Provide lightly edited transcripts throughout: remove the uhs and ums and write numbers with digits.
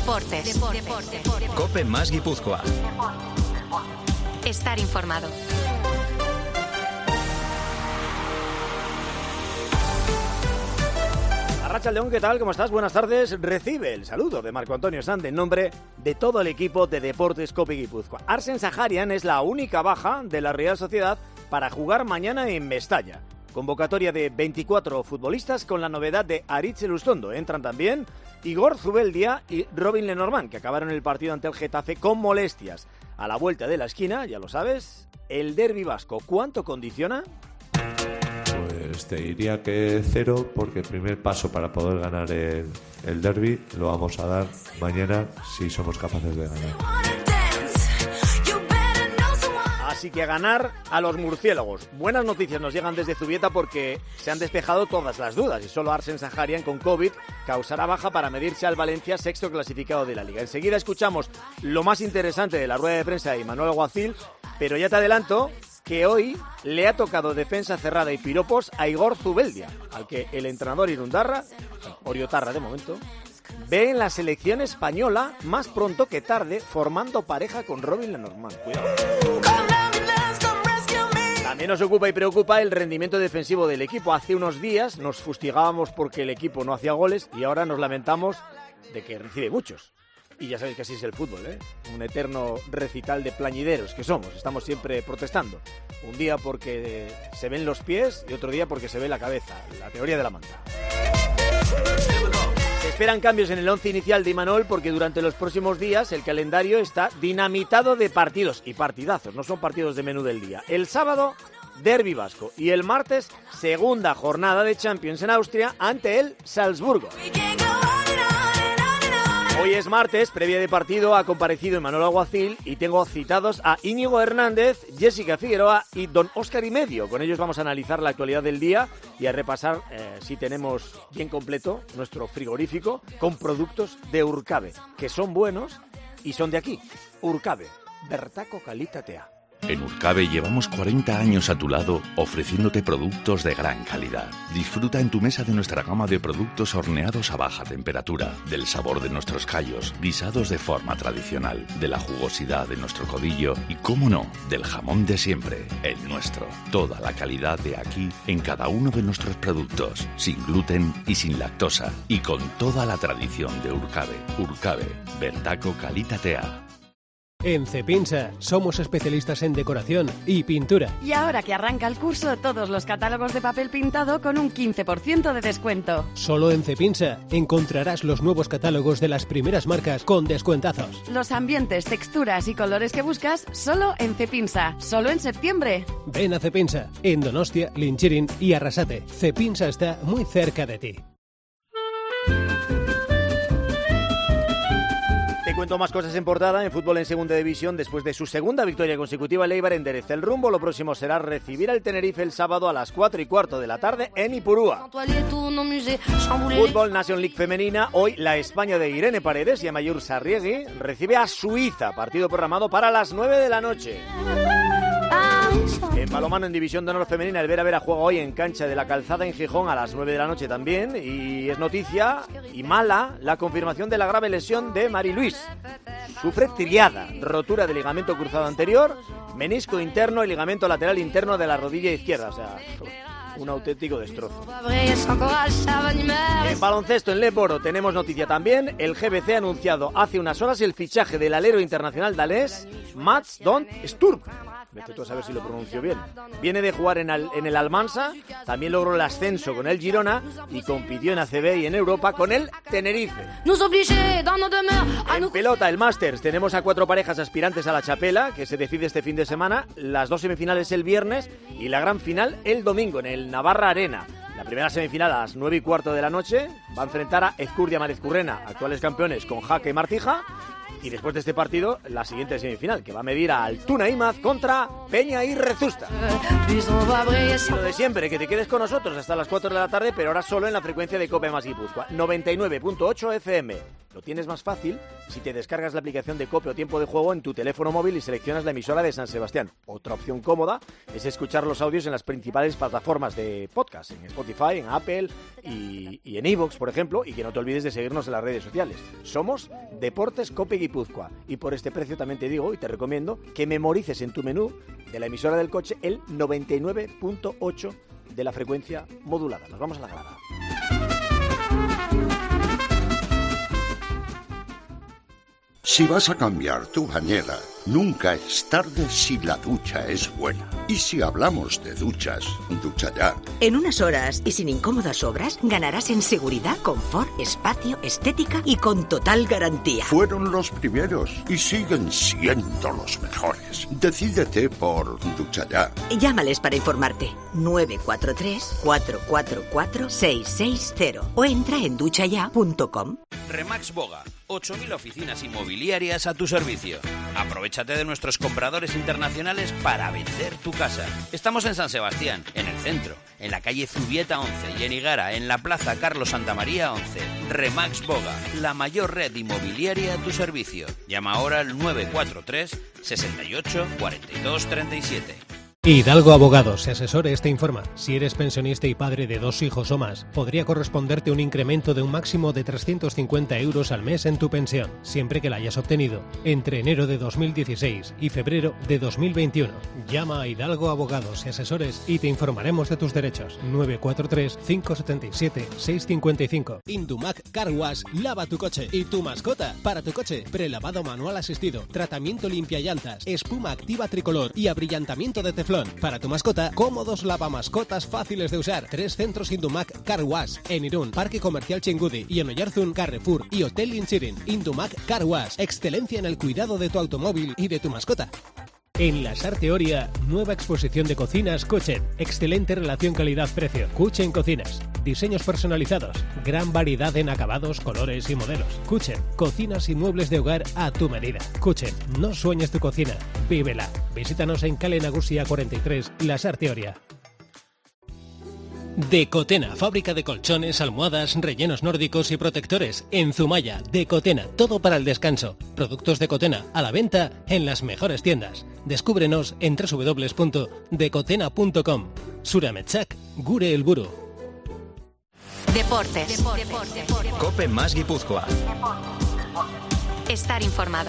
Deportes. COPE más Guipúzcoa. Estar informado. Arratsaldeon, ¿qué tal? ¿Cómo estás? Buenas tardes. Recibe el saludo de Marco Antonio Sanz en nombre de todo el equipo de Deportes COPE Guipúzcoa. Arsen Saharian es la única baja de la Real Sociedad para jugar mañana en Mestalla. Convocatoria de 24 futbolistas con la novedad de Aritz Elustondo. Entran también Igor Zubeldia y Robin Lenormand, que acabaron el partido ante el Getafe con molestias. A la vuelta de la esquina, ya lo sabes, el derbi vasco. ¿Cuánto condiciona? Pues te diría que 0, porque el primer paso para poder ganar el derbi lo vamos a dar mañana si somos capaces de ganar. Así que a ganar a los murciélagos. Buenas noticias nos llegan desde Zubieta porque se han despejado todas las dudas y solo Arsen Saharian con COVID causará baja para medirse al Valencia, sexto clasificado de la Liga. Enseguida escuchamos lo más interesante de la rueda de prensa de Imanol Alguacil, pero ya te adelanto que hoy le ha tocado defensa cerrada y piropos a Igor Zubeldia, al que el entrenador Irundarra, Oriotarra de momento, ve en la selección española más pronto que tarde formando pareja con Robin Lenormand. Cuidado. También nos ocupa y preocupa el rendimiento defensivo del equipo. Hace unos días nos fustigábamos porque el equipo no hacía goles y ahora nos lamentamos de que recibe muchos. Y ya sabéis que así es el fútbol, ¿eh? Un eterno recital de plañideros que somos. Estamos siempre protestando. Un día porque se ven los pies y otro día porque se ve la cabeza. La teoría de la manta. Se esperan cambios en el once inicial de Imanol porque durante los próximos días el calendario está dinamitado de partidos y partidazos. No son partidos de menú del día. El sábado, derbi vasco. Y el martes, segunda jornada de Champions en Austria ante el Salzburgo. Hoy es martes, previa de partido, ha comparecido Imanol Alguacil y tengo citados a Íñigo Hernández, Jessica Figueroa y don Óscar y Medio. Con ellos vamos a analizar la actualidad del día y a repasar si tenemos bien completo nuestro frigorífico con productos de Urcabe, que son buenos y son de aquí. Urcabe, Bertaco Kalitatea. En Urcabe llevamos 40 años a tu lado ofreciéndote productos de gran calidad. Disfruta en tu mesa de nuestra gama de productos horneados a baja temperatura, del sabor de nuestros callos, guisados de forma tradicional, de la jugosidad de nuestro codillo y, cómo no, del jamón de siempre, el nuestro. Toda la calidad de aquí en cada uno de nuestros productos, sin gluten y sin lactosa, y con toda la tradición de Urcabe. Urcabe, Bertaco Kalitatea. En Cepinsa somos especialistas en decoración y pintura. Y ahora que arranca el curso, todos los catálogos de papel pintado con un 15% de descuento. Solo en Cepinsa encontrarás los nuevos catálogos de las primeras marcas con descuentazos. Los ambientes, texturas y colores que buscas, solo en Cepinsa. Solo en septiembre. Ven a Cepinsa, en Donostia, Linchirin y Arrasate. Cepinsa está muy cerca de ti. Te cuento más cosas en portada. En fútbol en segunda división, después de su segunda victoria consecutiva, el Eibar endereza el rumbo. Lo próximo será recibir al Tenerife el sábado a las 4:15 de la tarde en Ipurúa. Fútbol Nation League femenina. Hoy la España de Irene Paredes y Amayur Sarriegui recibe a Suiza. Partido programado para las 9 de la noche. En balonmano en División de Honor femenina, el Vera Vera juega hoy en cancha de la Calzada en Gijón a las 9 de la noche también. Y es noticia y mala la confirmación de la grave lesión de Mari Luis. Sufre triada, rotura de ligamento cruzado anterior, menisco interno y ligamento lateral interno de la rodilla izquierda. O sea, un auténtico destrozo. En baloncesto en Leporo tenemos noticia también. El GBC ha anunciado hace unas horas el fichaje del alero internacional danés Mats Don Sturm. Vete tú a saber si lo pronuncio bien. Viene de jugar en el Almansa, también logró el ascenso con el Girona y compitió en ACB y en Europa con el Tenerife. En pelota, el Masters, tenemos a 4 parejas aspirantes a la Chapela, que se decide este fin de semana, las 2 semifinales el viernes y la gran final el domingo en el Navarra Arena. La primera semifinal a las 9:15 de la noche va a enfrentar a Ezcurdia Marezcurrena, actuales campeones con Jaque y Martija. Y después de este partido, la siguiente semifinal, que va a medir a Altuna Imaz contra Peña y Rezusta. Y lo de siempre, que te quedes con nosotros hasta las 4 de la tarde, pero ahora solo en la frecuencia de COPE más Guipúzcoa, 99.8 FM. Lo tienes más fácil si te descargas la aplicación de COPE o Tiempo de Juego en tu teléfono móvil y seleccionas la emisora de San Sebastián. Otra opción cómoda es escuchar los audios en las principales plataformas de podcast, en Spotify, en Apple y en iVoox, por ejemplo, y que no te olvides de seguirnos en las redes sociales. Somos Deportes COPE Guipúzcoa y por este precio también te digo y te recomiendo que memorices en tu menú de la emisora del coche el 99.8 de la frecuencia modulada. Nos vamos a la grada. Si vas a cambiar tu bañera, nunca es tarde si la ducha es buena. Y si hablamos de duchas, ducha ya. En unas horas y sin incómodas obras, ganarás en seguridad, confort, espacio, estética y con total garantía. Fueron los primeros y siguen siendo los mejores. Decídete por ducha ya. Llámales para informarte. 943-444-660 o entra en duchaya.com. Remax Boga, 8.000 oficinas inmobiliarias a tu servicio. Aprovechate de nuestros compradores internacionales para vender tu casa. Estamos en San Sebastián, en el centro, en la calle Zubieta 11 y en Higara, en la plaza Carlos Santamaría 11. Remax Boga, la mayor red inmobiliaria a tu servicio. Llama ahora al 943 68 42 37. Hidalgo Abogados y Asesores te informa. Si eres pensionista y padre de 2 hijos o más, podría corresponderte un incremento de un máximo de 350 euros al mes en tu pensión, siempre que la hayas obtenido entre enero de 2016 y febrero de 2021. Llama a Hidalgo Abogados y Asesores y te informaremos de tus derechos. 943-577-655. Indumac Car Wash, lava tu coche y tu mascota. Para tu coche, prelavado manual asistido, tratamiento limpia llantas, espuma activa tricolor y abrillantamiento de teflón. Para tu mascota, cómodos lavamascotas fáciles de usar. 3 centros Indumac Car Wash en Irún, Parque Comercial Chingudi y en Oyarzún, Carrefour y Hotel Inchirin. Indumac Car Wash, excelencia en el cuidado de tu automóvil y de tu mascota. En la Sarteoria, nueva exposición de cocinas Kuchen. Excelente relación calidad-precio. Kuchen Cocinas. Diseños personalizados. Gran variedad en acabados, colores y modelos. Kuchen. Cocinas y muebles de hogar a tu medida. Kuchen. No sueñes tu cocina. Vívela. Visítanos en Calle Nagusia 43, La Sarteoria. Decotena, fábrica de colchones, almohadas, rellenos nórdicos y protectores. En Zumaya, Decotena, todo para el descanso. Productos Decotena, a la venta en las mejores tiendas. Descúbrenos en www.decotena.com. Surametsak, gure helburu. Deportes. Cope más Guipúzcoa. Estar informado.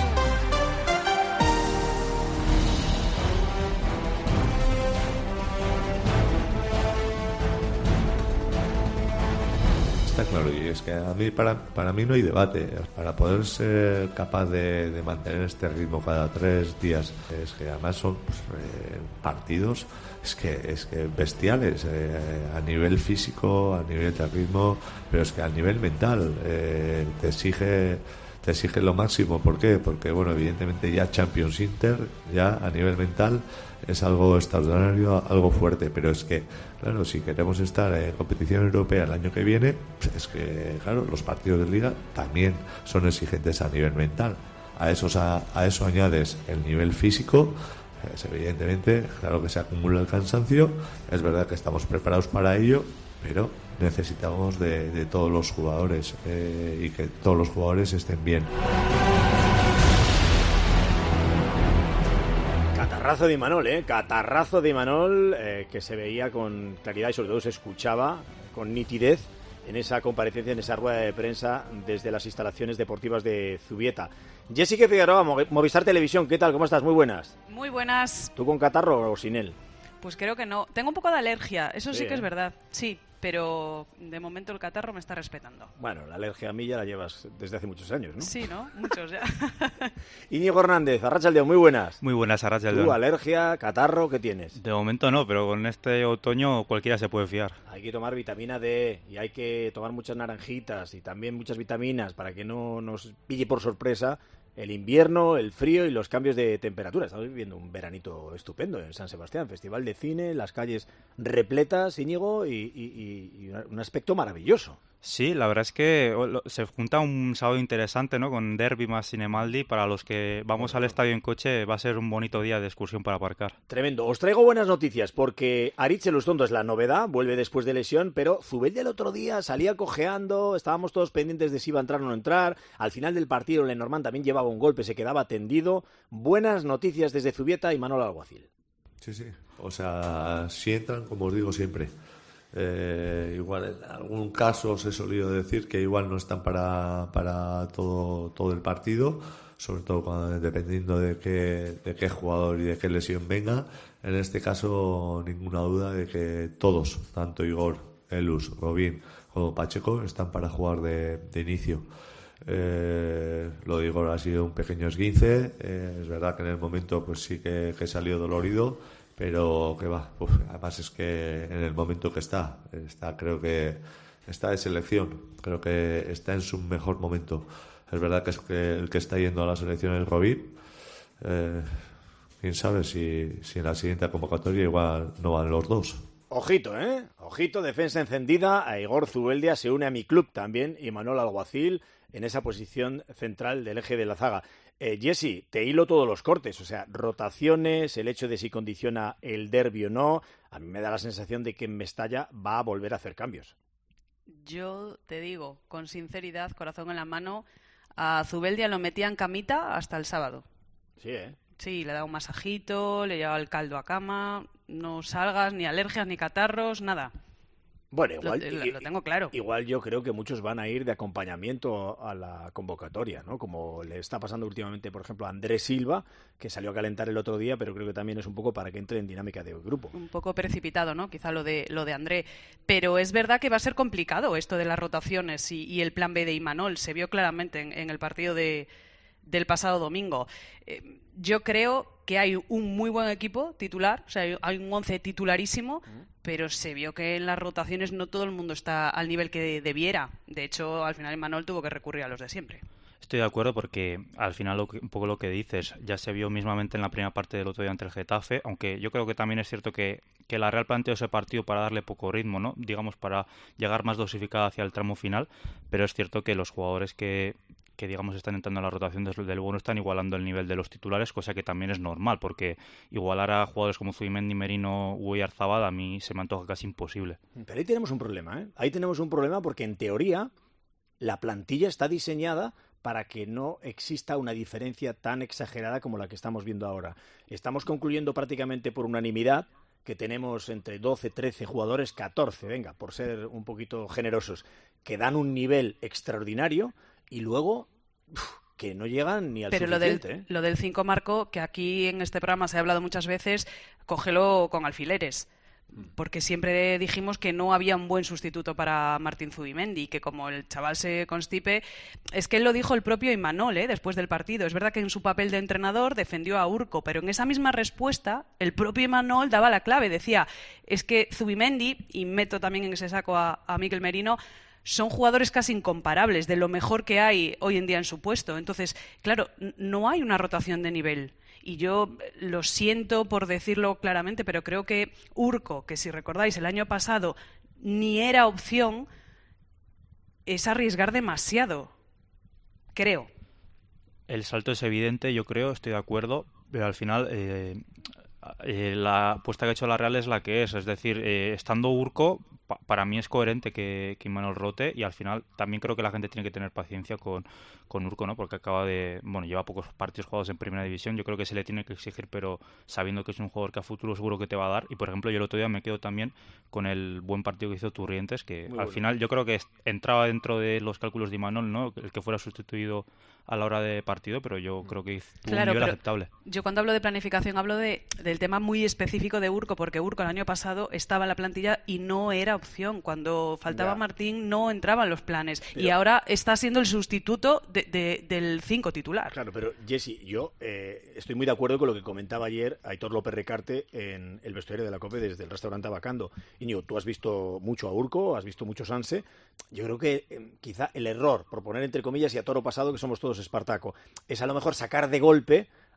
Está claro, y es que a mí para mí no hay debate. Para poder ser capaz de mantener este ritmo cada 3 días, es que además son partidos es que bestiales, a nivel físico, a nivel de ritmo, pero es que a nivel mental te exige lo máximo. ¿Por qué? Porque bueno, evidentemente ya Champions Inter, ya a nivel mental es algo extraordinario, algo fuerte, pero es que claro, si queremos estar en competición europea el año que viene, es que claro, los partidos de liga también son exigentes a nivel mental. A eso añades el nivel físico, pues evidentemente, claro que se acumula el cansancio. Es verdad que estamos preparados para ello, pero necesitamos de todos los jugadores y que todos los jugadores estén bien. Catarrazo de Imanol, catarrazo de Imanol, que se veía con claridad y sobre todo se escuchaba con nitidez en esa comparecencia, en esa rueda de prensa desde las instalaciones deportivas de Zubieta. Jessica Figueroa, Movistar Televisión, ¿qué tal? ¿Cómo estás? Muy buenas. Muy buenas. ¿Tú con catarro o sin él? Pues creo que no. Tengo un poco de alergia, eso sí que es ¿eh? verdad, sí, pero de momento el catarro me está respetando. Bueno, la alergia a mí ya la llevas desde hace muchos años, ¿no? Sí, ¿no? Muchos ya. Íñigo Hernández, Arratsaldeon, muy buenas. Muy buenas, Arratsaldeon. ¿Tú alergia, catarro, qué tienes? De momento no, pero con este otoño cualquiera se puede fiar. Hay que tomar vitamina D y hay que tomar muchas naranjitas y también muchas vitaminas para que no nos pille por sorpresa el invierno, el frío y los cambios de temperatura. Estamos viviendo un veranito estupendo en San Sebastián, festival de cine, las calles repletas, Íñigo, y un aspecto maravilloso. Sí, la verdad es que se junta un sábado interesante, ¿no? Con derbi más Sinemaldi. Para los que vamos al estadio en coche va a ser un bonito día de excursión para aparcar. Tremendo. Os traigo buenas noticias porque Aritz Elustondo es la novedad, vuelve después de lesión, pero Zubeldia el otro día salía cojeando, estábamos todos pendientes de si iba a entrar o no entrar. Al final del partido Lenormand también llevaba un golpe, se quedaba tendido. Buenas noticias desde Zubieta y Manolo Alguacil. Sí, sí. O sea, si entran, como os digo siempre. Igual en algún caso os he solido decir que igual no están para todo el partido, sobre todo dependiendo de qué jugador y de qué lesión venga. En este caso ninguna duda de que todos, tanto Igor, Elus, Robín como Pacheco, están para jugar de inicio. Lo de Igor ha sido un pequeño esguince, es verdad que en el momento pues sí que salió dolorido, pero que va, además es que en el momento que está creo que está de selección, creo que está en su mejor momento. Es verdad que es que el que está yendo a la selección es Robín. Quién sabe si en la siguiente convocatoria igual no van los dos. Ojito, ojito, defensa encendida. A Igor Zubeldia se une a mi club también y Manuel Alguacil en esa posición central del eje de la zaga. Jesse, te hilo todos los cortes, o sea, rotaciones, el hecho de si condiciona el derbi o no. A mí me da la sensación de que en Mestalla va a volver a hacer cambios. Yo te digo, con sinceridad, corazón en la mano, a Zubeldia lo metía en camita hasta el sábado. Sí, Sí, le daba un masajito, le llevaba el caldo a cama, no salgas, ni alergias, ni catarros, nada. Bueno, igual lo tengo claro. Igual yo creo que muchos van a ir de acompañamiento a la convocatoria, ¿no? Como le está pasando últimamente, por ejemplo, a Andrés Silva, que salió a calentar el otro día, pero creo que también es un poco para que entre en dinámica de grupo. Un poco precipitado, ¿no? Quizá lo de André. Pero es verdad que va a ser complicado esto de las rotaciones y el plan B de Imanol. Se vio claramente en el partido del pasado domingo. Yo creo que hay un muy buen equipo titular, o sea, hay un 11 titularísimo, pero se vio que en las rotaciones no todo el mundo está al nivel que debiera. De hecho, al final Imanol tuvo que recurrir a los de siempre. Estoy de acuerdo porque al final un poco lo que dices ya se vio mismamente en la primera parte del otro día ante el Getafe, aunque yo creo que también es cierto que la Real planteó ese partido para darle poco ritmo, ¿no? Digamos, para llegar más dosificada hacia el tramo final, pero es cierto que los jugadores que digamos están entrando en la rotación desde luego no están igualando el nivel de los titulares, cosa que también es normal, porque igualar a jugadores como Zubimendi, Merino u Oyarzabal a mí se me antoja casi imposible. Pero ahí tenemos un problema, ¿eh? Ahí tenemos un problema porque en teoría la plantilla está diseñada para que no exista una diferencia tan exagerada como la que estamos viendo ahora. Estamos concluyendo prácticamente por unanimidad que tenemos entre 12, 13 jugadores, 14, venga, por ser un poquito generosos, que dan un nivel extraordinario y luego que no llegan ni al suficiente. Pero lo del 5 Marco, que aquí en este programa se ha hablado muchas veces, cógelo con alfileres. Porque siempre dijimos que no había un buen sustituto para Martín Zubimendi, que como el chaval se constipe, es que él lo dijo el propio Imanol, después del partido. Es verdad que en su papel de entrenador defendió a Urco, pero en esa misma respuesta el propio Imanol daba la clave, decía, es que Zubimendi, y meto también en ese saco a Mikel Merino, son jugadores casi incomparables de lo mejor que hay hoy en día en su puesto. Entonces, claro, no hay una rotación de nivel. Y yo lo siento por decirlo claramente, pero creo que Urco, que si recordáis el año pasado ni era opción, es arriesgar demasiado. Creo. El salto es evidente, yo creo, estoy de acuerdo, pero al final la apuesta que ha hecho la Real es la que es decir, estando Urco, para mí es coherente que Imanol rote, y al final también creo que la gente tiene que tener paciencia con Urco, ¿no? Porque lleva pocos partidos jugados en primera división. Yo creo que se le tiene que exigir, pero sabiendo que es un jugador que a futuro seguro que te va a dar. Y por ejemplo, yo el otro día me quedo también con el buen partido que hizo Turrientes, que al final yo creo que entraba dentro de los cálculos de Imanol, ¿no? El que fuera sustituido a la hora de partido, pero yo creo que tuvo un nivel aceptable. Yo cuando hablo de planificación hablo del tema muy específico de Urco, porque Urco el año pasado estaba en la plantilla y no era opción. Cuando faltaba Martín no entraba en los planes, y ahora está siendo el sustituto del 5 titular. Claro, pero Jesse, yo estoy muy de acuerdo con lo que comentaba ayer Aitor López Recarte en el vestuario de la COPE desde el restaurante Abacando. Íñigo, tú has visto mucho a Urco, has visto mucho Sanse. Yo creo que quizá el error, por poner entre comillas y a toro pasado, que somos todos Espartaco, es a lo mejor sacar de golpe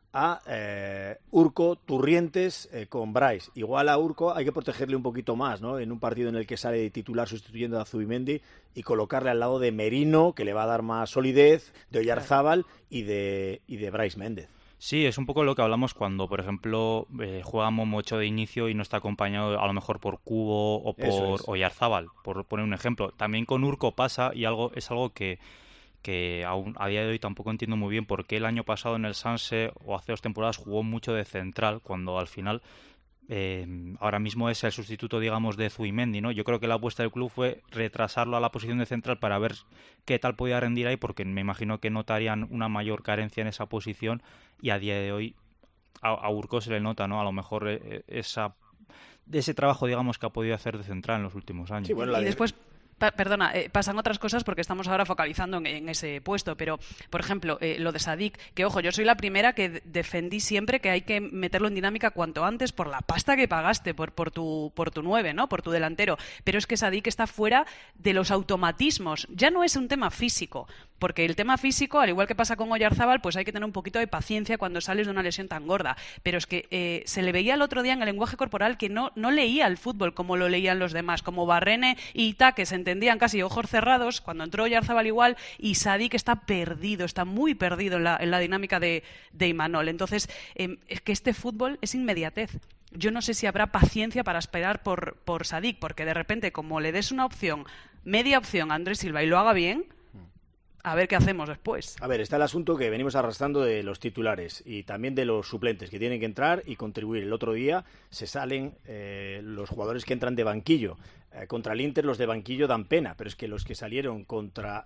a Urco, Turrientes con Brais. Igual a Urco hay que protegerle un poquito más, ¿no? En un partido en el que sale de titular sustituyendo a Zubimendi, y colocarle al lado de Merino, que le va a dar más solidez, de Oyarzábal y de Brais Méndez. Sí, es un poco lo que hablamos cuando, por ejemplo, juega Momocho de inicio y no está acompañado a lo mejor por Cubo o por Oyarzábal, por poner un ejemplo. También con Urco pasa, y es algo que aún a día de hoy tampoco entiendo muy bien por qué el año pasado en el Sanse o hace 2 temporadas jugó mucho de central, cuando al final ahora mismo es el sustituto, digamos, de Zubimendi, ¿no? Yo creo que la apuesta del club fue retrasarlo a la posición de central para ver qué tal podía rendir ahí, porque me imagino que notarían una mayor carencia en esa posición, y a día de hoy a Urco se le nota, ¿no? A lo mejor de ese trabajo, digamos, que ha podido hacer de central en los últimos años. Sí, bueno, y después... Perdona, pasan otras cosas porque estamos ahora focalizando en ese puesto, pero, por ejemplo, lo de Sadik, que ojo, yo soy la primera que defendí siempre que hay que meterlo en dinámica cuanto antes por la pasta que pagaste por tu 9, ¿no? Por tu delantero, pero es que Sadik está fuera de los automatismos, ya no es un tema físico, porque el tema físico, al igual que pasa con Oyarzábal, pues hay que tener un poquito de paciencia cuando sales de una lesión tan gorda, pero es que se le veía el otro día en el lenguaje corporal que no leía el fútbol como lo leían los demás, como Barrene y Ita, que se entendían casi ojos cerrados. Cuando entró Oyarzábal igual, y Sadik está perdido, está muy perdido en la dinámica de Imanol. Entonces, es que este fútbol es inmediatez. Yo no sé si habrá paciencia para esperar por Sadik, porque de repente, como le des una opción, media opción a Andrés Silva y lo haga bien, a ver qué hacemos después. A ver, está el asunto que venimos arrastrando de los titulares y también de los suplentes que tienen que entrar y contribuir. El otro día se salen los jugadores que entran de banquillo. Contra el Inter los de banquillo dan pena, pero es que los que salieron contra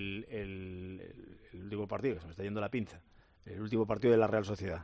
el último partido, que se me está yendo la pinza, el último partido de la Real Sociedad.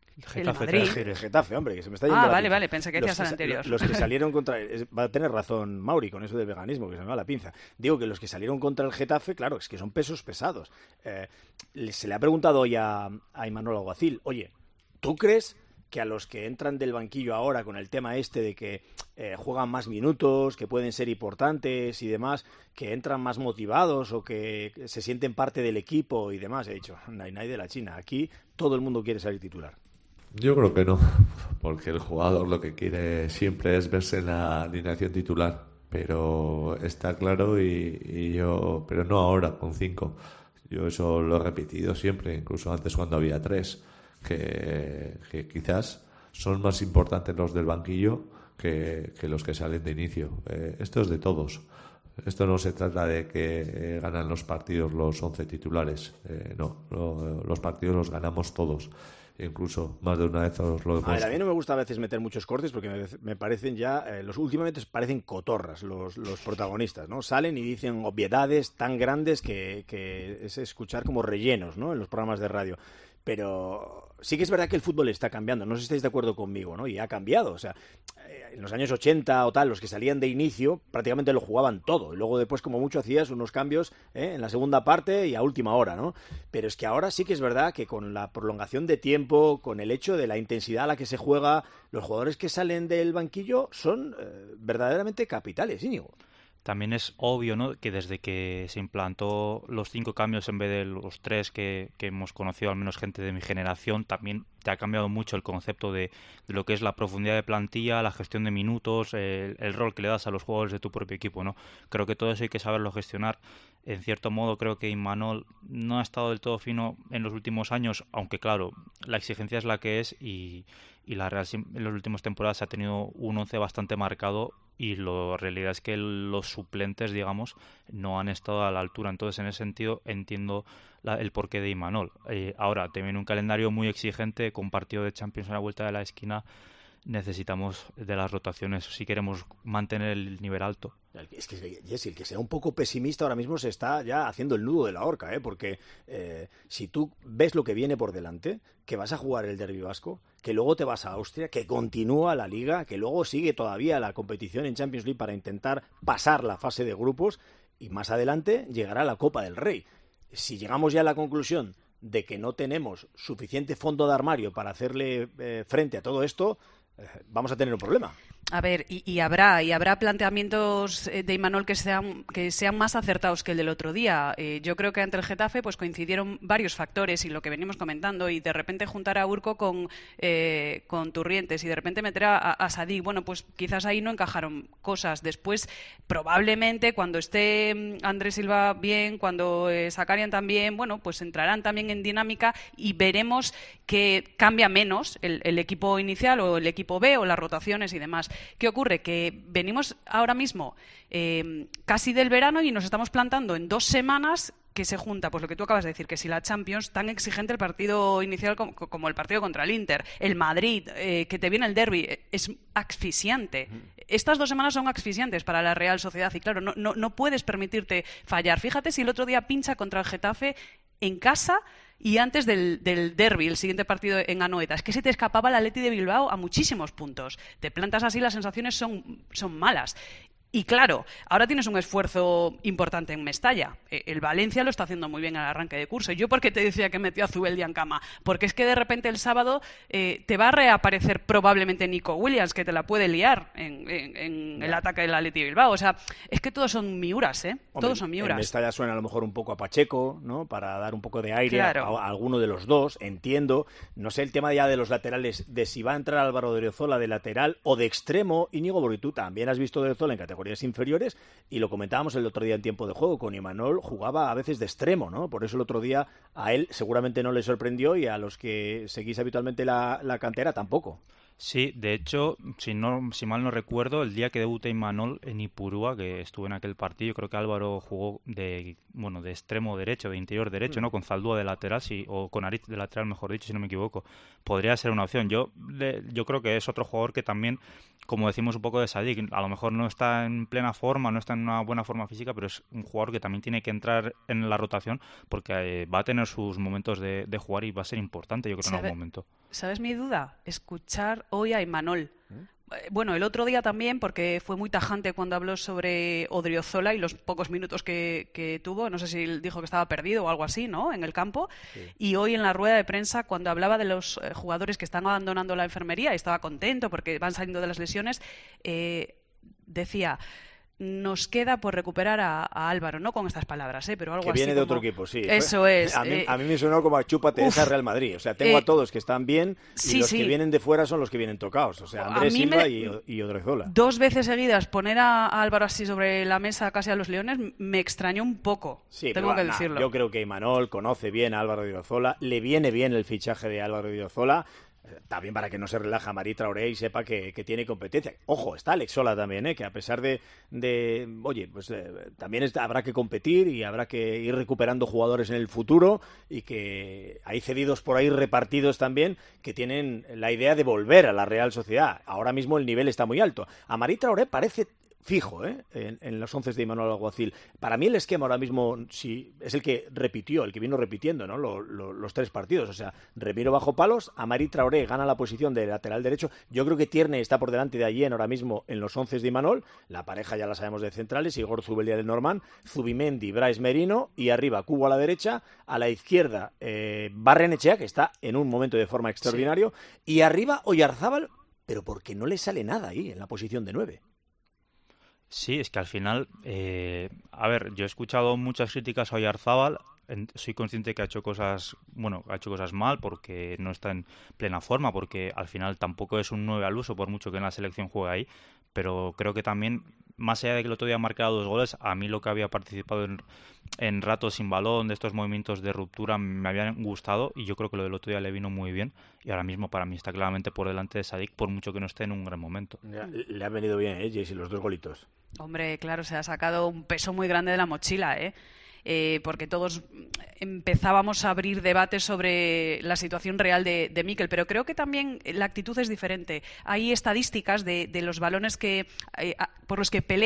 El Getafe, hombre, que se me está yendo la pinza. Vale, pensé que decías al anterior. Los que salieron contra... Va a tener razón Mauri con eso del veganismo, que se me va la pinza. Digo que los que salieron contra el Getafe, claro, es que son pesos pesados. Se le ha preguntado hoy a Imanol Alguacil, oye, ¿tú crees que a los que entran del banquillo ahora con el tema este de que juegan más minutos, que pueden ser importantes y demás, que entran más motivados o que se sienten parte del equipo y demás? He dicho, nadie de la China. Aquí todo el mundo quiere salir titular. Yo creo que no, porque el jugador lo que quiere siempre es verse en la alineación titular, pero está claro pero no ahora con 5. Yo eso lo he repetido siempre, incluso antes cuando había 3, que quizás son más importantes los del banquillo que los que salen de inicio. Esto es de todos. Esto no se trata de que ganan los partidos los 11 titulares. Los partidos los ganamos todos. Incluso más de una vez os lo hemos... A mí no me gusta a veces meter muchos cortes porque me parecen ya... últimamente parecen cotorras los protagonistas, ¿no? Salen y dicen obviedades tan grandes que es escuchar como rellenos, ¿no? En los programas de radio. Pero sí que es verdad que el fútbol está cambiando. No sé si estáis de acuerdo conmigo, ¿no? Y ha cambiado. O sea, en los años 80 o tal, los que salían de inicio prácticamente lo jugaban todo. Y luego después, como mucho, hacías unos cambios en la segunda parte y a última hora, ¿no? Pero es que ahora sí que es verdad que con la prolongación de tiempo, con el hecho de la intensidad a la que se juega, los jugadores que salen del banquillo son verdaderamente capitales, Íñigo. También es obvio, ¿no?, que desde que se implantó los 5 cambios en vez de los 3 que hemos conocido, al menos gente de mi generación, también te ha cambiado mucho el concepto de lo que es la profundidad de plantilla, la gestión de minutos, el rol que le das a los jugadores de tu propio equipo, ¿no? Creo que todo eso hay que saberlo gestionar. En cierto modo, creo que Imanol no ha estado del todo fino en los últimos años, aunque claro, la exigencia es la que es y la Real en las últimas temporadas ha tenido un 11 bastante marcado y la realidad es que los suplentes, digamos, no han estado a la altura. Entonces, en ese sentido, entiendo el porqué de Imanol. Ahora, también un calendario muy exigente, con partido de Champions a la vuelta de la esquina, necesitamos de las rotaciones si queremos mantener el nivel alto. Es que, Jessy, el que sea un poco pesimista ahora mismo se está ya haciendo el nudo de la horca, porque si tú ves lo que viene por delante, que vas a jugar el Derbi vasco, que luego te vas a Austria, que continúa la Liga, que luego sigue todavía la competición en Champions League para intentar pasar la fase de grupos y más adelante llegará la Copa del Rey. Si llegamos ya a la conclusión de que no tenemos suficiente fondo de armario para hacerle frente a todo esto, vamos a tener un problema. A ver, y habrá planteamientos de Imanol que sean más acertados que el del otro día. Yo creo que ante el Getafe pues coincidieron varios factores y lo que venimos comentando, y de repente juntar a Urco con Turrientes y de repente meter a Sadik, bueno, pues quizás ahí no encajaron cosas. Después, probablemente, cuando esté Andrés Silva bien, cuando Zakarian también, bueno, pues entrarán también en dinámica y veremos que cambia menos el equipo inicial o el equipo B o las rotaciones y demás. ¿Qué ocurre? Que venimos ahora mismo casi del verano y nos estamos plantando en 2 semanas que se junta, pues lo que tú acabas de decir, que si la Champions, tan exigente el partido inicial como el partido contra el Inter, el Madrid, que te viene el derbi, es asfixiante. Estas 2 semanas son asfixiantes para la Real Sociedad y claro, no puedes permitirte fallar. Fíjate si el otro día pincha contra el Getafe en casa y antes del derbi, el siguiente partido en Anoeta. Es que se te escapaba el Atleti de Bilbao a muchísimos puntos. Te plantas así, las sensaciones son malas. Y claro, ahora tienes un esfuerzo importante en Mestalla. El Valencia lo está haciendo muy bien al arranque de curso. ¿Yo por qué te decía que metió a Zubeldia en cama? Porque es que de repente el sábado te va a reaparecer probablemente Nico Williams, que te la puede liar en el ataque del Atleti Bilbao. O sea, es que todos son miuras, ¿eh? Hombre, todos son miuras. En Mestalla suena a lo mejor un poco a Pacheco, ¿no? Para dar un poco de aire claro. a alguno de los dos, entiendo. No sé el tema ya de los laterales, de si va a entrar Álvaro Odriozola de lateral o de extremo. Íñigo, porque tú también has visto Odriozola en categorías inferiores y lo comentábamos el otro día en tiempo de juego, con Imanol jugaba a veces de extremo, ¿no? Por eso el otro día a él seguramente no le sorprendió y a los que seguís habitualmente la cantera tampoco. Sí, de hecho, si mal no recuerdo, el día que debuta Imanol en Ipurúa, que estuve en aquel partido, creo que Álvaro jugó de extremo derecho, de interior derecho, ¿no? Con Zaldúa de lateral, o con Aritz de lateral, mejor dicho, si no me equivoco. Podría ser una opción. Yo creo que es otro jugador que también, como decimos un poco de Sadik, a lo mejor no está en plena forma, no está en una buena forma física, pero es un jugador que también tiene que entrar en la rotación porque va a tener sus momentos de jugar y va a ser importante, yo creo, en algún momento. ¿Sabes mi duda? Escuchar hoy a Imanol. Bueno, el otro día también, porque fue muy tajante cuando habló sobre Odriozola y los pocos minutos que tuvo. No sé si dijo que estaba perdido o algo así, ¿no? En el campo. Sí. Y hoy en la rueda de prensa, cuando hablaba de los jugadores que están abandonando la enfermería, y estaba contento porque van saliendo de las lesiones, decía... Nos queda por recuperar a Álvaro, no con estas palabras, pero algo así. Que viene de otro equipo, sí. Eso es. A mí me sonó como a chúpate esa Real Madrid. O sea, tengo a todos que están bien y los que vienen de fuera son los que vienen tocados. O sea, Andrés Silva y Odriozola. 2 veces seguidas poner a Álvaro así sobre la mesa casi a los leones me extrañó un poco. Sí, tengo que decirlo. Yo creo que Imanol conoce bien a Álvaro Odriozola, le viene bien el fichaje de Álvaro Odriozola. También para que no se relaja Mari Traoré y sepa que tiene competencia. Ojo, está Alex Sola también, que a pesar también habrá que competir y habrá que ir recuperando jugadores en el futuro y que hay cedidos por ahí repartidos también que tienen la idea de volver a la Real Sociedad. Ahora mismo el nivel está muy alto. A Mari Traoré parece fijo en los 11 de Imanol Alguacil. Para mí el esquema ahora mismo sí, es el que repitió, el que vino repitiendo, ¿no? Los 3 partidos. O sea, Remiro bajo palos, Amari Traoré gana la posición de lateral derecho. Yo creo que Tierney está por delante de Allien ahora mismo en los 11 de Imanol. La pareja ya la sabemos de centrales, Igor Zubeldia del Normand, Zubimendi, Brais Merino y arriba Cubo a la derecha, a la izquierda Barrenechea, que está en un momento de forma extraordinario, sí. Y arriba Oyarzábal, pero porque no le sale nada ahí en la posición de 9. Sí, es que al final, yo he escuchado muchas críticas a Oyarzábal, soy consciente que ha hecho cosas mal porque no está en plena forma, porque al final tampoco es un 9 al uso, por mucho que en la selección juegue ahí, pero creo que también, más allá de que el otro día ha marcado 2 goles, a mí lo que había participado en ratos sin balón, de estos movimientos de ruptura, me habían gustado y yo creo que lo del otro día le vino muy bien y ahora mismo para mí está claramente por delante de Sadik, por mucho que no esté en un gran momento. Ya, le ha venido bien, Jessy, los 2 golitos. Hombre, claro, se ha sacado un peso muy grande de la mochila, porque todos empezábamos a abrir debates sobre la situación real de Mikel, pero creo que también la actitud es diferente. Hay estadísticas de los balones por los que pelea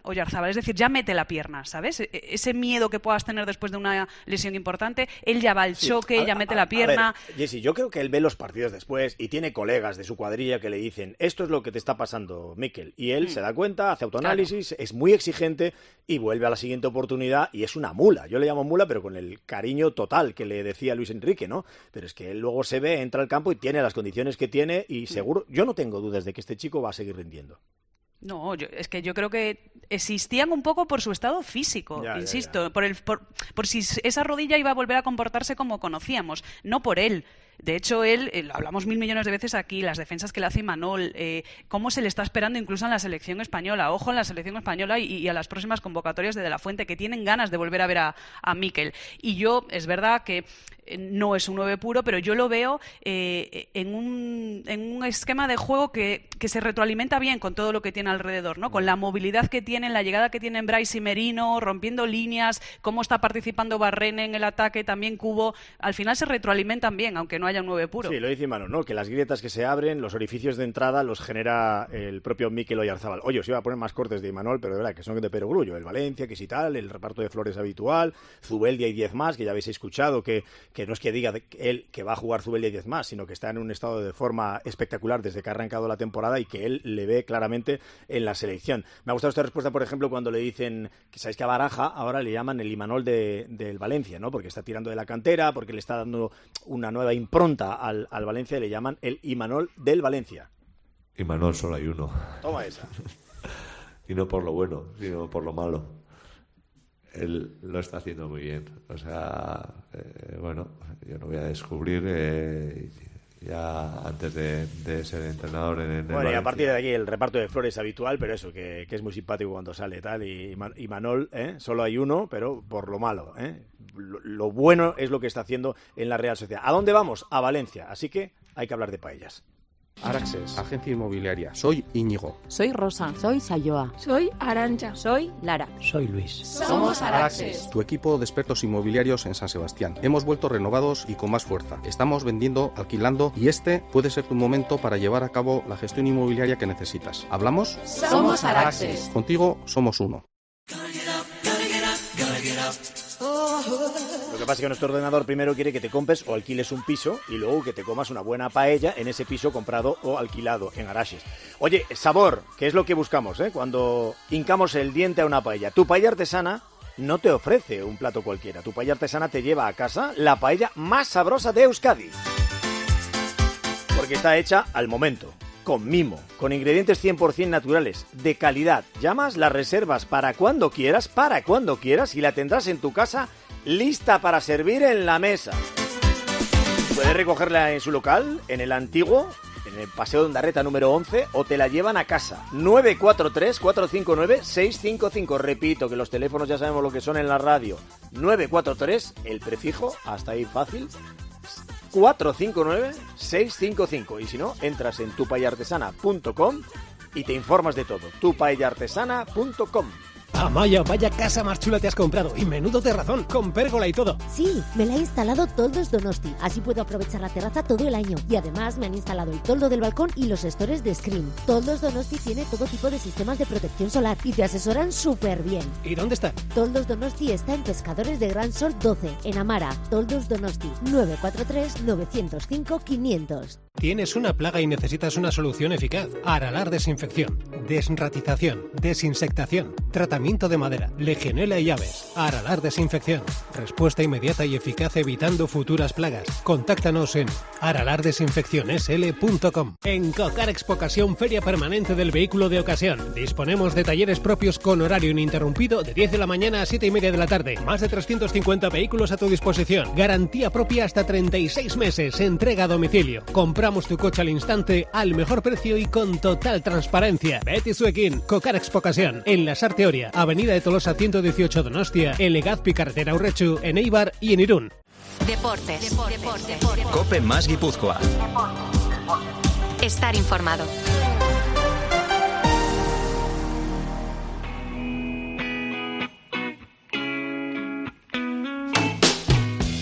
Oyarzábal. Es decir, ya mete la pierna, ¿sabes? Ese miedo que puedas tener después de una lesión importante, él ya va al choque, ya mete la pierna. A ver, Jessy, yo creo que él ve los partidos después y tiene colegas de su cuadrilla que le dicen, esto es lo que te está pasando, Mikel. Y él se da cuenta, hace autoanálisis, es muy exigente y vuelve a la siguiente oportunidad y es una mula. Yo le llamo mula, pero con el cariño total que le decía Luis Enrique, ¿no? Pero es que él luego se ve, entra al campo y tiene las condiciones que tiene y seguro, yo no tengo dudas de que este chico va a seguir rindiendo. No, es que yo creo que existían un poco por su estado físico, insisto, por si esa rodilla iba a volver a comportarse como conocíamos, no por él. De hecho, él, lo hablamos 1.000 millones de veces aquí, las defensas que le hace Imanol, cómo se le está esperando incluso en la selección española. Ojo en la selección española y a las próximas convocatorias de la Fuente, que tienen ganas de volver a ver a Mikel. Y yo, es verdad que no es un 9 puro, pero yo lo veo en un esquema de juego que se retroalimenta bien con todo lo que tiene alrededor, ¿no? Con la movilidad que tienen, la llegada que tienen Bryce y Merino, rompiendo líneas, cómo está participando Barrene en el ataque, también Cubo. Al final se retroalimentan bien, aunque no haya un 9 puro. Sí, lo dice Imanol, ¿no? Que las grietas que se abren, los orificios de entrada los genera el propio Mikel Oyarzábal. Oye, os iba a poner más cortes de Imanol, pero de verdad que son de perogrullo. El Valencia, que si tal, el reparto de flores habitual, Zubeldia y 10 más, que ya habéis escuchado que no es que diga él que va a jugar Zubeldia y 10 más, sino que está en un estado de forma espectacular desde que ha arrancado la temporada y que él le ve claramente en la selección. Me ha gustado esta respuesta, por ejemplo, cuando le dicen que sabéis que a Baraja ahora le llaman el Imanol del Valencia, ¿no? Porque está tirando de la cantera, porque le está dando una nueva impronta al Valencia y le llaman el Imanol del Valencia. Imanol solo hay uno. Toma esa. Y no por lo bueno, sino por lo malo. Él lo está haciendo muy bien. O sea, bueno, yo no voy a descubrir ya antes de ser entrenador en el Bueno, Valencia. y a partir de aquí el reparto de flores habitual, pero eso, que es muy simpático cuando sale tal. Y Imanol, solo hay uno, pero por lo malo. Lo bueno es lo que está haciendo en la Real Sociedad. ¿A dónde vamos? A Valencia. Así que hay que hablar de paellas. Araxes, agencia inmobiliaria. Soy Íñigo. Soy Rosa. Soy Sayoa. Soy Arantxa. Soy Lara. Soy Luis. Somos Araxes. Tu equipo de expertos inmobiliarios en San Sebastián. Hemos vuelto renovados y con más fuerza. Estamos vendiendo, alquilando y este puede ser tu momento para llevar a cabo la gestión inmobiliaria que necesitas. ¿Hablamos? Somos Araxes. Contigo somos uno. Lo que pasa es que nuestro ordenador primero quiere que te compres o alquiles un piso y luego que te comas una buena paella en ese piso comprado o alquilado en Araxes. Oye, sabor, que es lo que buscamos, cuando hincamos el diente a una paella. Tu paella artesana no te ofrece un plato cualquiera. Tu paella artesana te lleva a casa la paella más sabrosa de Euskadi. Porque está hecha al momento, con mimo, con ingredientes 100% naturales, de calidad. Llamas, las reservas para cuando quieras y la tendrás en tu casa lista para servir en la mesa. Puedes recogerla en su local, en el antiguo, en el Paseo de Ondarreta número 11, o te la llevan a casa. 943-459-655. Repito, que los teléfonos ya sabemos lo que son en la radio. 943, el prefijo, hasta ahí fácil, 459-655. Y si no, entras en tupaellartesana.com y te informas de todo. tupaellartesana.com. Amaya, vaya casa más chula te has comprado. Y menudo terrazón, con pérgola y todo. Sí, me la he instalado Toldos Donosti. Así puedo aprovechar la terraza todo el año. Y además me han instalado el toldo del balcón y los stores de Screen. Toldos Donosti tiene todo tipo de sistemas de protección solar y te asesoran súper bien. ¿Y dónde está? Toldos Donosti está en Pescadores de Gran Sol 12, en Amara. Toldos Donosti, 943-905-500. Tienes una plaga y necesitas una solución eficaz. Aralar Desinfección, desratización, desinsectación, tratamiento de madera, legionela y aves. Aralar Desinfección. Respuesta inmediata y eficaz evitando futuras plagas. Contáctanos en aralardesinfeccionsl.com. En Cocar Expo Ocasión, feria permanente del vehículo de ocasión. Disponemos de talleres propios con horario ininterrumpido de 10 de la mañana a 7:30 de la tarde. Más de 350 vehículos a tu disposición. Garantía propia hasta 36 meses. Entrega a domicilio. Compramos tu coche al instante, al mejor precio y con total transparencia. Betty Suekin, Cocar Expo Ocasión. En la Sarteoria, Avenida de Tolosa 118 Donostia, en Legazpi Carretera Urrechu, en Eibar y en Irún. Deportes. Cope más Guipúzcoa. Estar informado.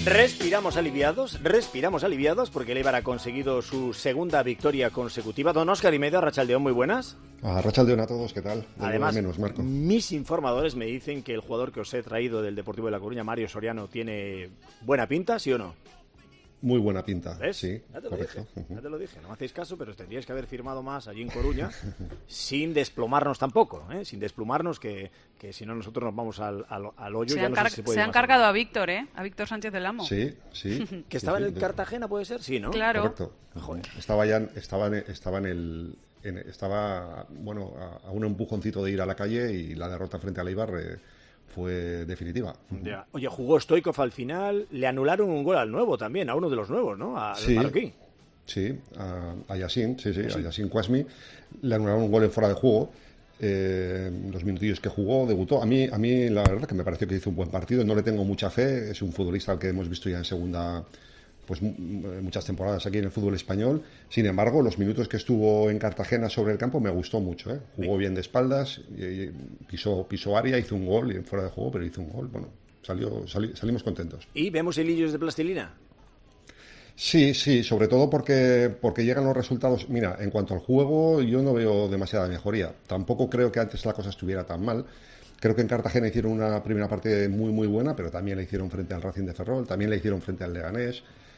Respiramos aliviados porque el Eibar ha conseguido su segunda victoria consecutiva. Don Óscar Imedio, Arratsaldeón, muy buenas. Arratsaldeón a todos, ¿qué tal? Además, menos, Marco. Mis informadores me dicen que el jugador que os he traído del Deportivo de La Coruña, Mario Soriano, tiene buena pinta, ¿sí o no? Muy buena pinta, ¿ves? Sí, ya te correcto. Ya te lo dije, no me hacéis caso, pero tendríais que haber firmado más allí en Coruña sin desplomarnos tampoco, ¿eh? Sin desplomarnos, que si no nosotros nos vamos al hoyo. Ya no sé si se puede. Se han cargado a Víctor, a Víctor Sánchez del Amo. Sí. Que estaba en el Cartagena, ¿puede ser? Sí, ¿no? Claro. Correcto. Joder. Estaba a un empujoncito de ir a la calle y la derrota frente al Eibar fue definitiva. Ya. Oye, jugó Stoichkov al final, le anularon un gol al nuevo también, a uno de los nuevos, ¿no? Al marroquí. Sí, a Yassin, a Yassin Kouasmi le anularon un gol en fuera de juego. Los minutillos que jugó, debutó. A mí la verdad que me pareció que hizo un buen partido. No le tengo mucha fe. Es un futbolista al que hemos visto ya en segunda, pues muchas temporadas aquí en el fútbol español. Sin embargo, los minutos que estuvo en Cartagena sobre el campo me gustó mucho. Jugó bien de espaldas, pisó área, hizo un gol en fuera de juego, pero hizo un gol. Bueno, salimos contentos. ¿Y vemos hilillos de plastilina? Sí, sobre todo porque llegan los resultados. Mira, en cuanto al juego, yo no veo demasiada mejoría. Tampoco creo que antes la cosa estuviera tan mal. Creo que en Cartagena hicieron una primera parte muy, muy buena, pero también la hicieron frente al Racing de Ferrol, también la hicieron frente al Leganés.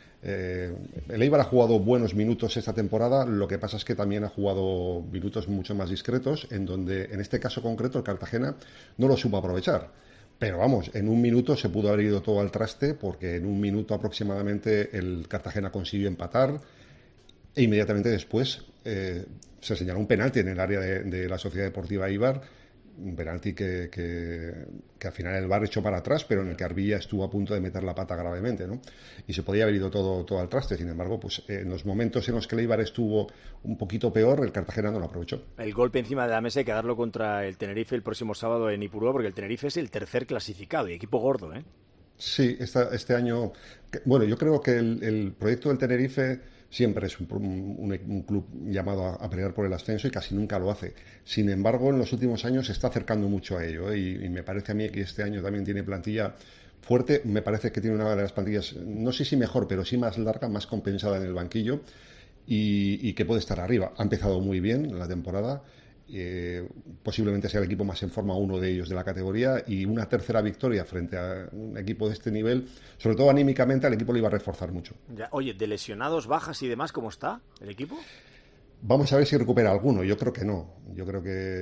El Eibar ha jugado buenos minutos esta temporada, lo que pasa es que también ha jugado minutos mucho más discretos, en donde, en este caso concreto, el Cartagena no lo supo aprovechar. Pero vamos, en un minuto se pudo haber ido todo al traste, porque en un minuto aproximadamente el Cartagena consiguió empatar e inmediatamente después se señaló un penalti en el área de la Sociedad Deportiva Eibar, un penalti que al final el VAR echó para atrás, pero en el que Arbilla estuvo a punto de meter la pata gravemente, ¿no? Y se podía haber ido todo al traste. Sin embargo, pues en los momentos en los que el Eibar estuvo un poquito peor, el Cartagena no lo aprovechó. El golpe encima de la mesa hay que darlo contra el Tenerife el próximo sábado en Ipurúa, porque el Tenerife es el tercer clasificado y equipo gordo, ¿eh? Sí, este año... Bueno, yo creo que el proyecto del Tenerife siempre es un club llamado a pelear por el ascenso y casi nunca lo hace. Sin embargo, en los últimos años se está acercando mucho a ello, y me parece a mí que este año también tiene plantilla fuerte. Me parece que tiene una de las plantillas, no sé si mejor, pero sí más larga, más compensada en el banquillo, y que puede estar arriba. Ha empezado muy bien la temporada. Posiblemente sea el equipo más en forma, uno de ellos de la categoría, y una tercera victoria frente a un equipo de este nivel, sobre todo anímicamente, al equipo le iba a reforzar mucho. Ya, oye, de lesionados, bajas y demás, ¿cómo está el equipo? Vamos a ver si recupera alguno. Yo creo que no. Yo creo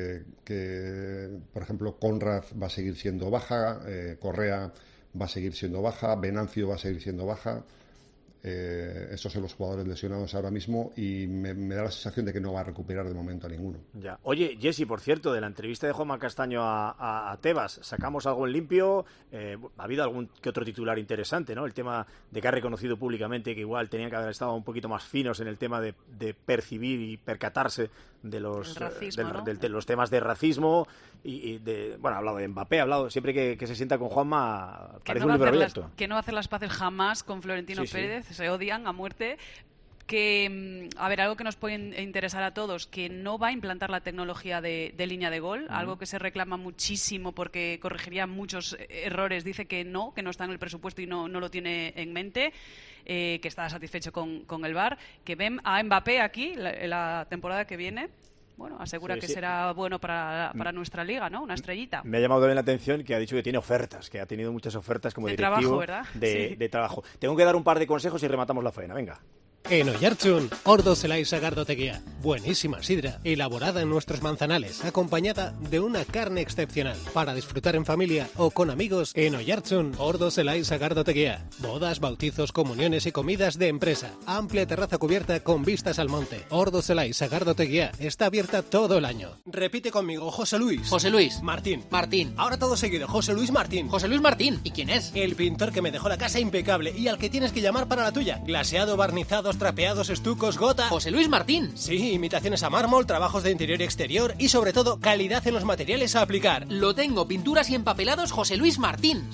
que por ejemplo, Conrad va a seguir siendo baja, Correa va a seguir siendo baja, Venancio va a seguir siendo baja. Estos son los jugadores lesionados ahora mismo, y me da la sensación de que no va a recuperar de momento a ninguno. Ya. Oye, Jesse, por cierto, de la entrevista de Juanma Castaño a Tebas, ¿sacamos algo en limpio? Ha habido algún que otro titular interesante, ¿no? El tema de que ha reconocido públicamente que igual tenían que haber estado un poquito más finos en el tema de percibir y percatarse de los racismo, de los temas de racismo y de, bueno, ha hablado de Mbappé, ha hablado siempre que se sienta con Juanma, parece un libro abierto. Que no va a hacer las paces jamás con Florentino Pérez, se odian a muerte. Que, a ver, algo que nos puede interesar a todos, que no va a implantar la tecnología de línea de gol, algo que se reclama muchísimo porque corregiría muchos errores. Dice que no está en el presupuesto y no lo tiene en mente, que está satisfecho con el VAR, que ven a Mbappé aquí la temporada que viene. Bueno, asegura que será bueno para nuestra liga, ¿no? Una estrellita. Me ha llamado también la atención que ha dicho que tiene ofertas, que ha tenido muchas ofertas como directivo de trabajo. Tengo que dar un par de consejos y rematamos la faena, venga. En Oiartzun, Ordo Zelai Sagardotegia. Buenísima sidra, elaborada en nuestros manzanales, acompañada de una carne excepcional. Para disfrutar en familia o con amigos, en Oiartzun, Ordo Zelai Sagardotegia. Bodas, bautizos, comuniones y comidas de empresa. Amplia terraza cubierta con vistas al monte. Ordo Zelai Sagardotegia está abierta todo el año. Repite conmigo, José Luis. José Luis. Martín. Martín. Ahora todo seguido, José Luis Martín. José Luis Martín. ¿Y quién es? El pintor que me dejó la casa impecable y al que tienes que llamar para la tuya. Glaseado, barnizado, trapeados, estucos, gota... José Luis Martín. Sí, imitaciones a mármol, trabajos de interior y exterior y sobre todo calidad en los materiales a aplicar. Lo tengo, pinturas y empapelados José Luis Martín.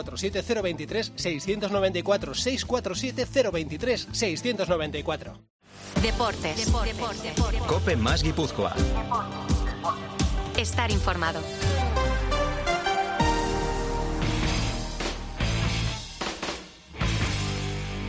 647-023-694, 647-023-694. Deportes. Cope más Guipúzcoa. Estar informado.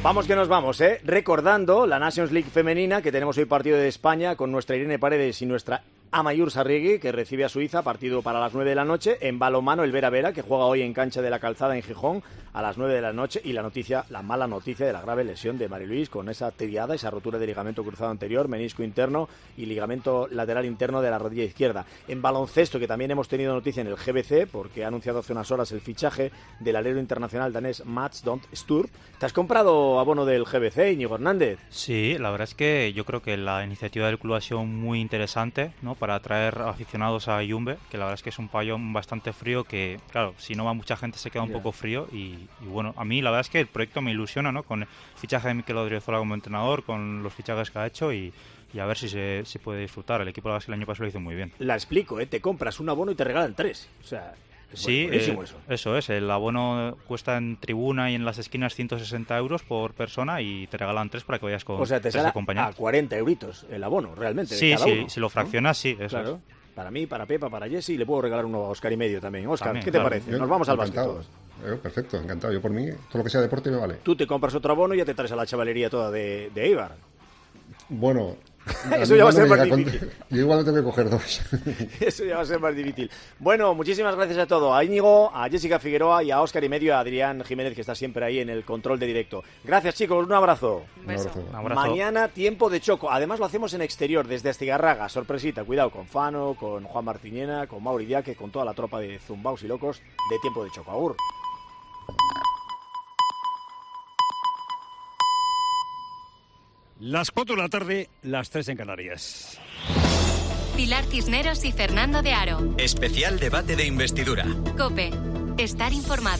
Vamos que nos vamos, recordando la Nations League femenina, que tenemos hoy partido de España con nuestra Irene Paredes y nuestra Amaiur Sarriegui, que recibe a Suiza, partido para las 9 de la noche. En balonmano, el Vera Vera, que juega hoy en cancha de la Calzada en Gijón a las 9 de la noche. Y la mala noticia de la grave lesión de Marie-Louise con esa triada, esa rotura de ligamento cruzado anterior, menisco interno y ligamento lateral interno de la rodilla izquierda. En baloncesto, que también hemos tenido noticia en el GBC, porque ha anunciado hace unas horas el fichaje del alero internacional danés Mats Don't Sturp. ¿Te has comprado abono del GBC, Íñigo Hernández? Sí, la verdad es que yo creo que la iniciativa del club ha sido muy interesante, ¿no?, para atraer aficionados a Yumbe, que la verdad es que es un pabellón bastante frío, que claro, si no va mucha gente se queda un poco frío y bueno, a mí la verdad es que el proyecto me ilusiona, ¿no?, con el fichaje de Mikel Odriozola como entrenador, con los fichajes que ha hecho y a ver si se puede disfrutar. El equipo el año pasado lo hizo muy bien. La explico, te compras un abono y te regalan 3, o sea... Sí, buenísimo eso es. El abono cuesta en tribuna y en las esquinas 160 euros por persona y te regalan 3 para que vayas con 3 acompañantes. A 40 euritos el abono, realmente. Sí, cada uno, si lo fraccionas, ¿no? Sí, eso claro. Es. Para mí, para Pepa, para Jessy, le puedo regalar uno a Óscar y medio también. Óscar, también, ¿qué te parece? Nos vamos al básquet todos. Perfecto, encantado. Yo por mí, todo lo que sea deporte me vale. Tú te compras otro abono y ya te traes a la chavalería toda de Eibar. Bueno... Eso ya va a ser más difícil. Yo igual no tengo que coger 2. Eso ya va a ser más difícil. Bueno, muchísimas gracias a todos. A Íñigo, a Jessica Figueroa y a Óscar y medio, a Adrián Jiménez, que está siempre ahí en el control de directo. Gracias, chicos. Un abrazo. Un beso. Un abrazo. Mañana, tiempo de choco. Además, lo hacemos en exterior, desde Astigarraga. Sorpresita. Cuidado con Fano, con Juan Martiñena, con Mauri Diaque, con toda la tropa de zumbaos y locos de tiempo de choco. Agur. Las 4 de la tarde, las 3 en Canarias. Pilar Cisneros y Fernando de Aro. Especial debate de investidura. COPE. Estar informado.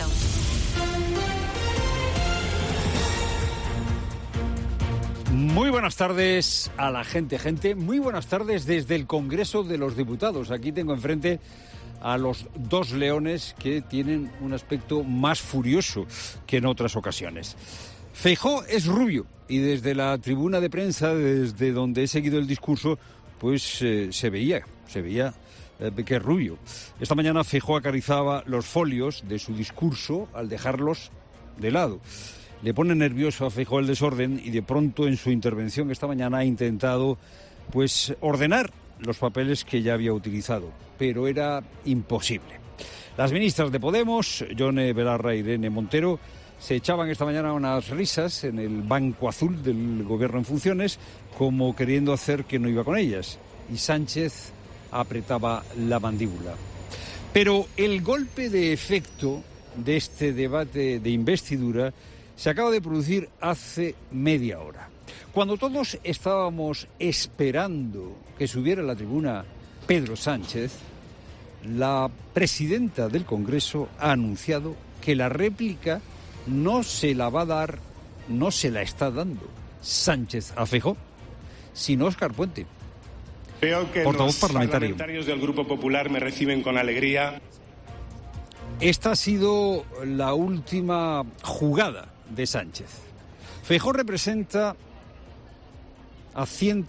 Muy buenas tardes a la gente. Muy buenas tardes desde el Congreso de los Diputados. Aquí tengo enfrente a los dos leones que tienen un aspecto más furioso que en otras ocasiones. Feijóo es rubio y desde la tribuna de prensa, desde donde he seguido el discurso, pues se veía que es rubio. Esta mañana Feijóo acariciaba los folios de su discurso al dejarlos de lado. Le pone nervioso a Feijóo el desorden y de pronto en su intervención esta mañana ha intentado pues ordenar los papeles que ya había utilizado, pero era imposible. Las ministras de Podemos, Yone Belarra e Irene Montero, se echaban esta mañana unas risas en el banco azul del gobierno en funciones, como queriendo hacer que no iba con ellas. Y Sánchez apretaba la mandíbula. Pero el golpe de efecto de este debate de investidura se acaba de producir hace media hora. Cuando todos estábamos esperando que subiera a la tribuna Pedro Sánchez, la presidenta del Congreso ha anunciado que la réplica no se la va a dar, no se la está dando Sánchez a Feijóo, sino Óscar Puente. Creo que portavoz los parlamentario. Parlamentarios del Grupo Popular me reciben con alegría. Esta ha sido la última jugada de Sánchez. Feijóo representa a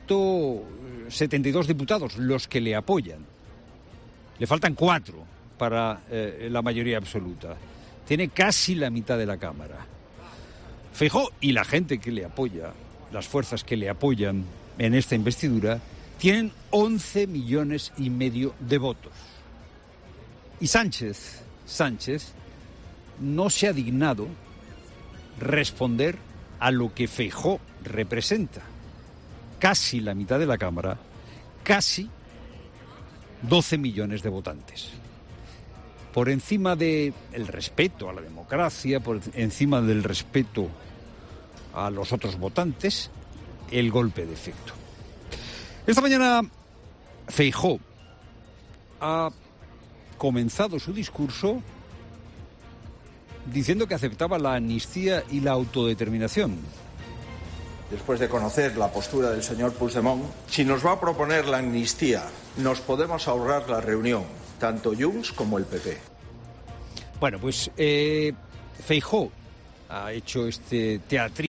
172 diputados, los que le apoyan. Le faltan 4 para la mayoría absoluta. Tiene casi la mitad de la Cámara. Feijóo y la gente que le apoya, las fuerzas que le apoyan en esta investidura, tienen 11,5 millones de votos. Y Sánchez no se ha dignado responder a lo que Feijóo representa. Casi la mitad de la Cámara, casi 12 millones de votantes. Por encima del respeto a la democracia, por encima del respeto a los otros votantes, el golpe de efecto. Esta mañana Feijóo ha comenzado su discurso diciendo que aceptaba la amnistía y la autodeterminación. Después de conocer la postura del señor Puigdemont, si nos va a proponer la amnistía, nos podemos ahorrar la reunión, tanto Junts como el PP. Bueno, pues Feijóo ha hecho este teatro